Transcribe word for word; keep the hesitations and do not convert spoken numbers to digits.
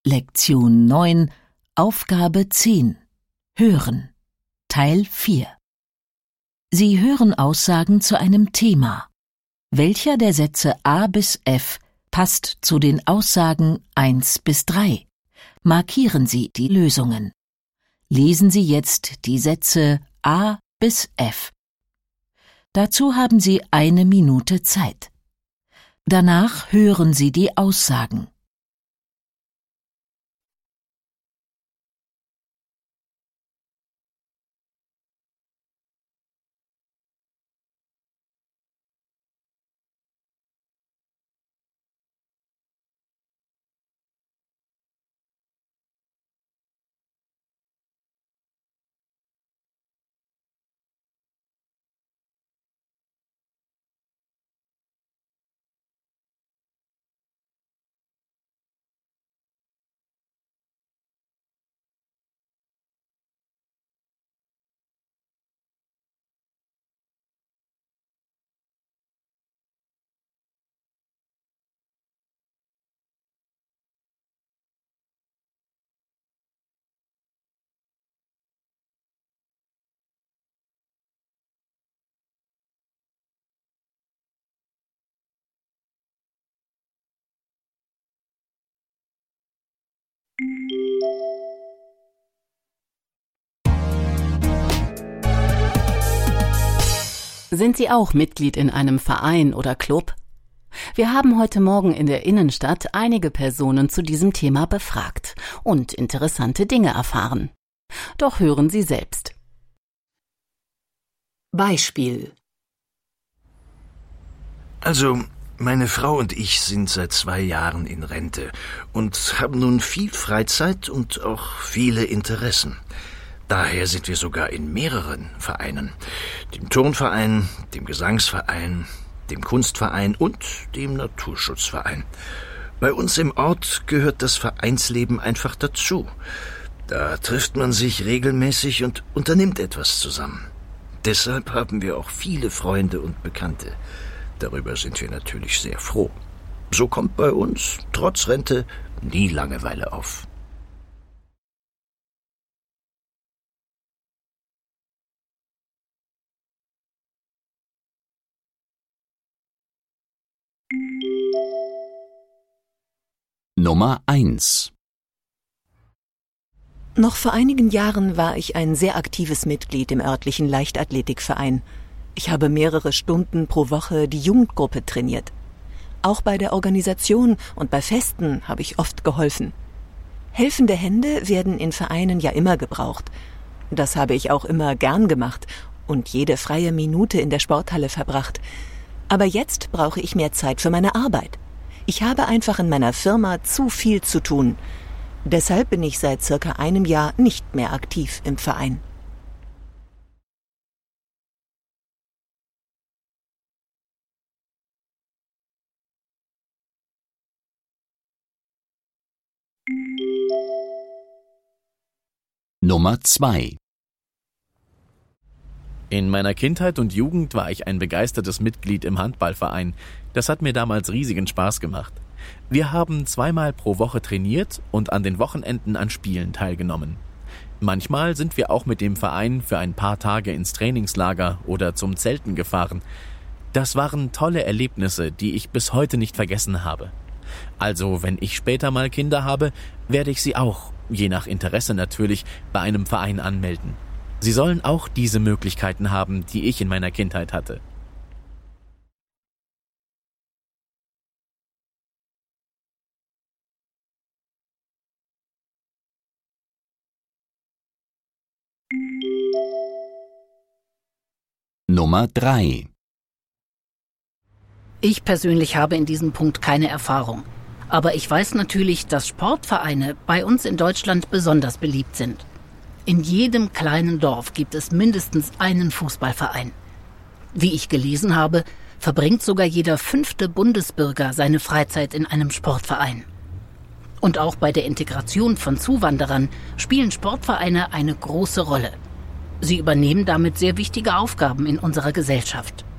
Lektion neun, Aufgabe zehn. Hören. Teil vier. Sie hören Aussagen zu einem Thema. Welcher der Sätze A bis F passt zu den Aussagen eins bis drei? Markieren Sie die Lösungen. Lesen Sie jetzt die Sätze A bis F. Dazu haben Sie eine Minute Zeit. Danach hören Sie die Aussagen. Sind Sie auch Mitglied in einem Verein oder Club? Wir haben heute Morgen in der Innenstadt einige Personen zu diesem Thema befragt und interessante Dinge erfahren. Doch hören Sie selbst. Beispiel: Also, meine Frau und ich sind seit zwei Jahren in Rente und haben nun viel Freizeit und auch viele Interessen. Daher sind wir sogar in mehreren Vereinen. Dem Turnverein, dem Gesangsverein, dem Kunstverein und dem Naturschutzverein. Bei uns im Ort gehört das Vereinsleben einfach dazu. Da trifft man sich regelmäßig und unternimmt etwas zusammen. Deshalb haben wir auch viele Freunde und Bekannte. Darüber sind wir natürlich sehr froh. So kommt bei uns, trotz Rente, nie Langeweile auf. Nummer eins. Noch vor einigen Jahren war ich ein sehr aktives Mitglied im örtlichen Leichtathletikverein. Ich habe mehrere Stunden pro Woche die Jugendgruppe trainiert. Auch bei der Organisation und bei Festen habe ich oft geholfen. Helfende Hände werden in Vereinen ja immer gebraucht. Das habe ich auch immer gern gemacht und jede freie Minute in der Sporthalle verbracht. Aber jetzt brauche ich mehr Zeit für meine Arbeit. Ich habe einfach in meiner Firma zu viel zu tun. Deshalb bin ich seit circa einem Jahr nicht mehr aktiv im Verein. Nummer zwei. In meiner Kindheit und Jugend war ich ein begeistertes Mitglied im Handballverein. Das hat mir damals riesigen Spaß gemacht. Wir haben zweimal pro Woche trainiert und an den Wochenenden an Spielen teilgenommen. Manchmal sind wir auch mit dem Verein für ein paar Tage ins Trainingslager oder zum Zelten gefahren. Das waren tolle Erlebnisse, die ich bis heute nicht vergessen habe. Also, wenn ich später mal Kinder habe, werde ich sie auch, je nach Interesse natürlich, bei einem Verein anmelden. Sie sollen auch diese Möglichkeiten haben, die ich in meiner Kindheit hatte. Nummer drei. Ich persönlich habe in diesem Punkt keine Erfahrung. Aber ich weiß natürlich, dass Sportvereine bei uns in Deutschland besonders beliebt sind. In jedem kleinen Dorf gibt es mindestens einen Fußballverein. Wie ich gelesen habe, verbringt sogar jeder fünfte Bundesbürger seine Freizeit in einem Sportverein. Und auch bei der Integration von Zuwanderern spielen Sportvereine eine große Rolle. Sie übernehmen damit sehr wichtige Aufgaben in unserer Gesellschaft.